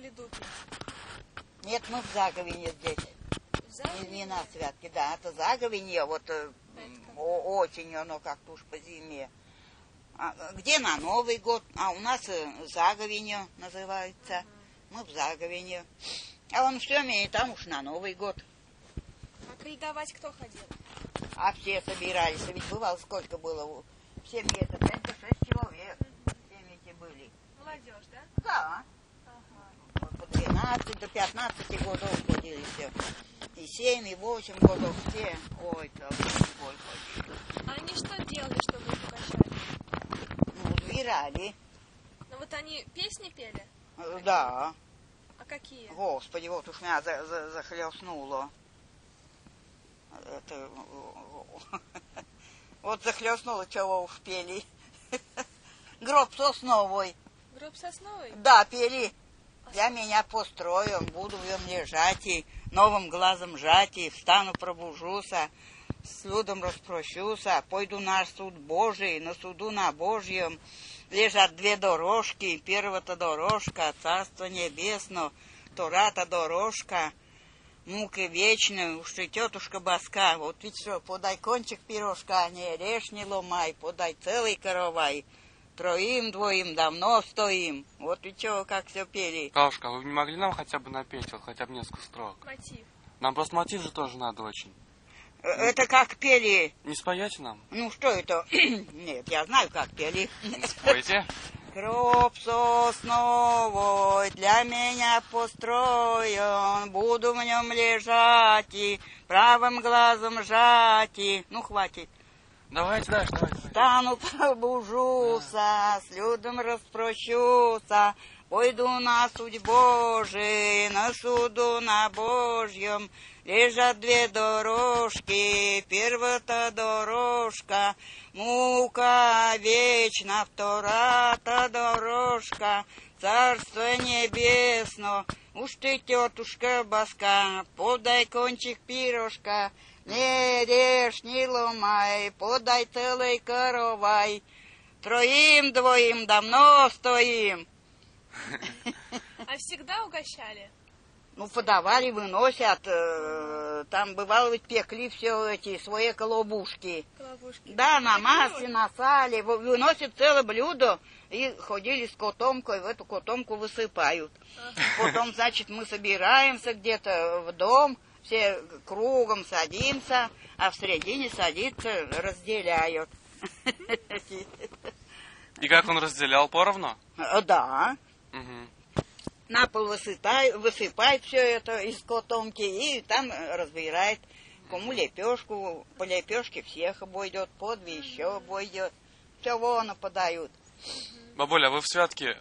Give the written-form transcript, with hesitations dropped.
Лиду пить? Нет, мы в Заговине здесь. Не на святке, да, это Заговине, вот очень оно как-то уж по зиме. Где на Новый год, а у нас Заговине называется. Мы в Заговине. А вон в Семе, и там уж на Новый год. А коледовать кто ходил? А все собирались. Ведь бывало, сколько было? В семье это 5-6 человек. Семьи эти были. Молодежь, да? Да. Ага. По 12 до 15 годов ходили все. И 7, и 8 годов все. Ой, там бой ходили. А они что делали, чтобы их угощали? Ну, убирали. Ну вот они песни пели? Да. А какие? Господи, вот уж меня захлестнуло. Это... Вот захлестнуло, чего уж пели. Гроб сосновый. Гроб сосновый? Да, пели. Я меня построю, буду в нем лежать, и новым глазом жать, и встану, пробужуся, с людом распрощуся, пойду на суд Божий, на суду на Божьем. Лежат две дорожки, первая-то дорожка, Царство Небесное, вторая-то дорожка, муки вечные, уж и тетушка Баска. Вот ведь что, подай кончик пирожка, не режь, не ломай, подай целый каравай. Троим, двоим давно стоим. Вот ведь что, как все пели. Калушка, вы не могли нам хотя бы напеть, вот хотя бы несколько строк? Мотив. Нам просто мотив же тоже надо очень. Это как пели? Не споете нам? Ну, что это? Нет, я знаю, как пели. Спойте. Гроб сосновой для меня построен, буду в нем лежать и правым глазом жать и... Ну, хватит. Давайте дальше, давайте. Стану, пробужуся, с людом распрощуся, пойду на суд Божий, на суду на Божьем. Лежат две дорожки, первая-то дорожка, мука вечна, вторая-то дорожка, Царство Небесное. Уж ты, тетушка Баска, подай кончик пирожка, не режь, не ломай, подай целый каравай. Троим, двоим давно стоим. А всегда угощали? Ну, подавали, выносят. Там, бывало, ведь пекли все эти свои колобушки. Колобушки. Да, на масле, на сале. Выносят целое блюдо и ходили с котомкой, в эту котомку высыпают. Потом, значит, мы собираемся где-то в дом, все кругом садимся, а в середине садится, разделяют. И как он разделял, поровну? Да. Угу. На пол высыпает все это из котомки и там разбирает. Кому лепешку, по лепешке всех обойдет, по две еще обойдет. Все вон подают. Бабуля, вы в святке